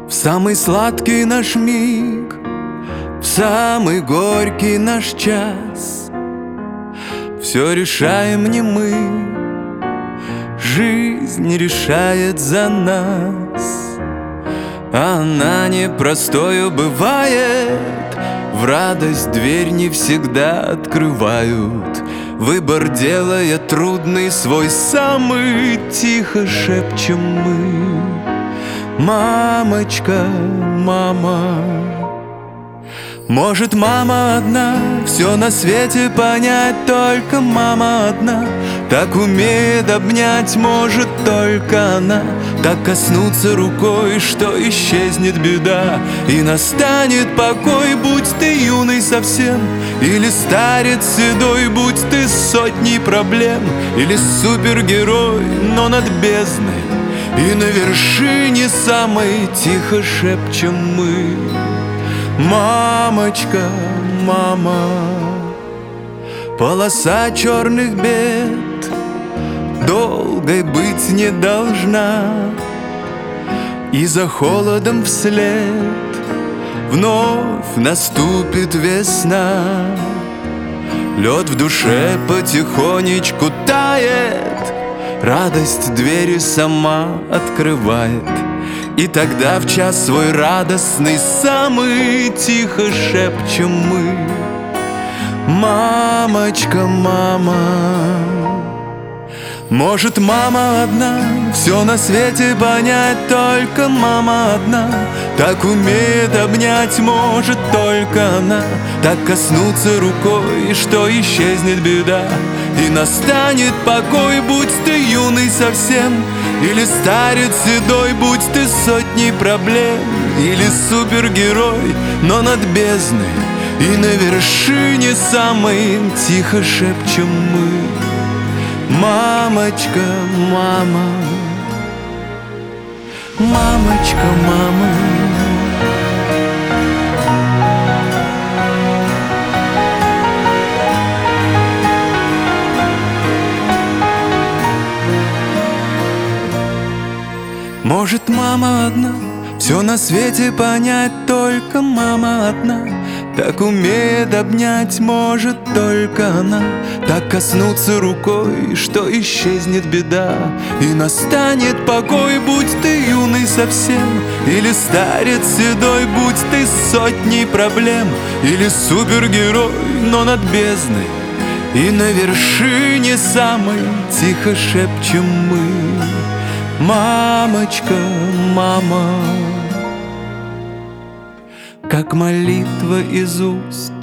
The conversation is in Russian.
В самый сладкий наш миг, в самый горький наш час все решаем не мы, жизнь решает за нас. Она непростою бывает, в радость дверь не всегда открывают. Выбор делая трудный свой, самый тихо шепчем мы: мамочка, мама. Может, мама одна все на свете понять, только мама одна так умеет обнять, может, только она так коснуться рукой, что исчезнет беда и настанет покой. Будь ты юный совсем или старец седой, будь ты сотней проблем или супергерой, но над бездной и на вершине самой тихо шепчем мы: мамочка, мама. Полоса черных бед долгой быть не должна, и за холодом вслед вновь наступит весна. Лед в душе потихонечку тает, радость двери сама открывает. И тогда в час свой радостный самый тихо шепчем мы: мамочка, мама. Может, мама одна все на свете понять, только мама одна так умеет обнять, может, только она так коснуться рукой, что исчезнет беда и настанет покой. Будь ты юный совсем или старец седой, будь ты сотней проблем или супергерой, но над бездной и на вершине самой тихо шепчем мы: мамочка, мама. Мамочка, мама. Может, мама одна все на свете понять, только мама одна так умеет обнять, может, только она так коснуться рукой, что исчезнет беда и настанет покой. Будь ты юный совсем или старец седой, будь ты сотней проблем или супергерой, но над бездной и на вершине самой тихо шепчем мы: мамочка, мама. Как молитва из уст